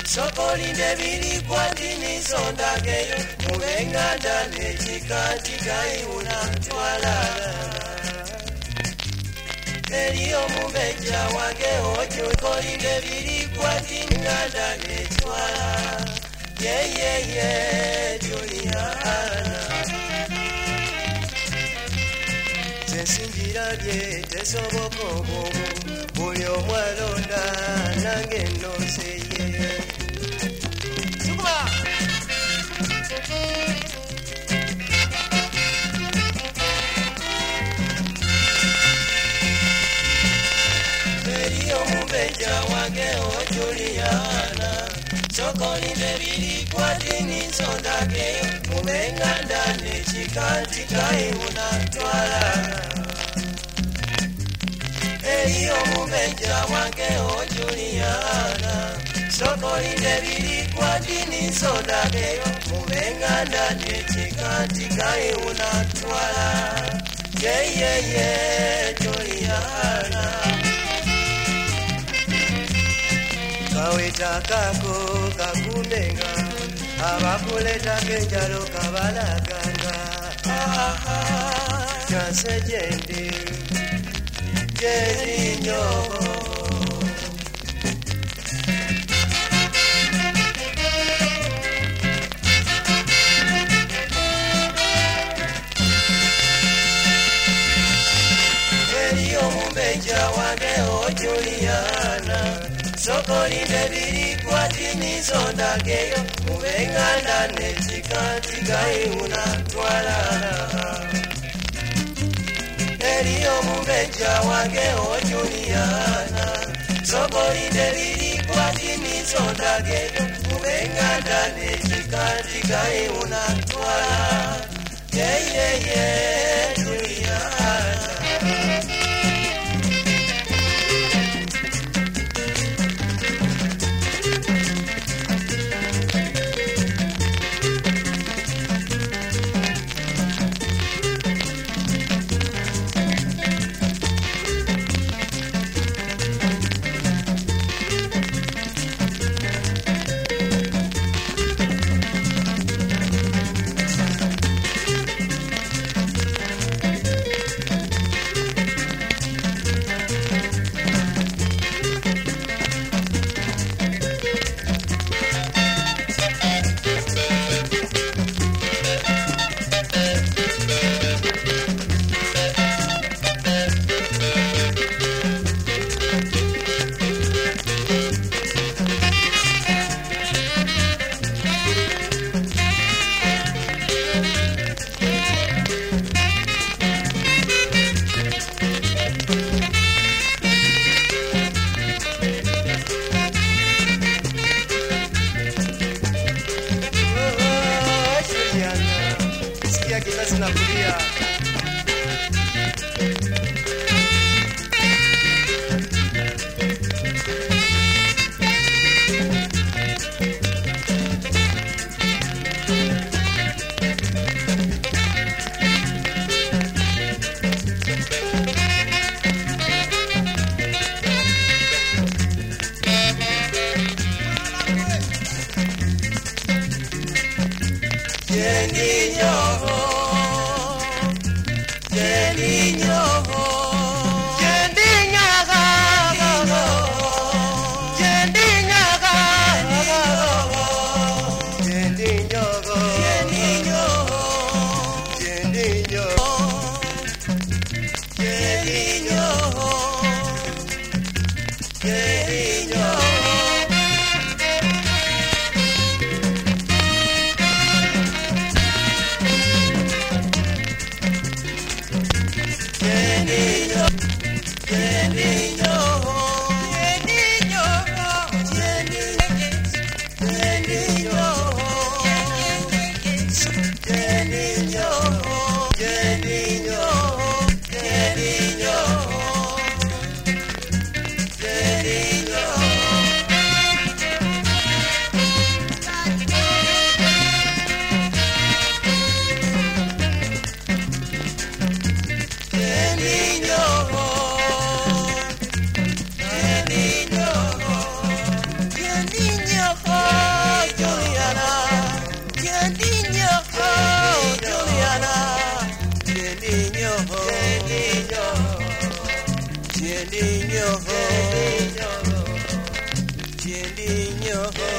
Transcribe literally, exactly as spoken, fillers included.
sokolinde biri kwatini sondageyo mubenganda nechikatika iunamtwala Eliyo mubeja wage ojo kolinde biri kwatini nganda nechwala yeah yeah yeah Juliana Sensinjira bye tesoboka obwomu buli omwalonda nange nnonseye Sukuma Eliyo mubeja wange o Juliana sokolinde biri kwatini nsondageyo mubenganda nechikatika iunatwala Eliyo mubeja wange o Juliana sokolinde biri kwatini nsondageyo mubenganda nechikatika iunatwala yeah yeah yeah Juliana Kawita kako kakundenga abakuleta kenjalo kabalaganga aha chanse jendi jendi nyoho Eliyo mubeja wange o Juliana sokolinde biri kwatini sondageyo mubenganda nechikatika iunatwala Eliyo mubeja wange o Juliana sokolinde biri kwatini sondageyo mubenganda nechikatika iunatwala yeah yeah yeah Juliana Nakulia Jendi nyoho Jendi nyoho Jendi nyaga Jendi nyaga Jendi nyoho Jendi nyoho Jendi nyoho Jendi nyoho Jendi nyoho niño.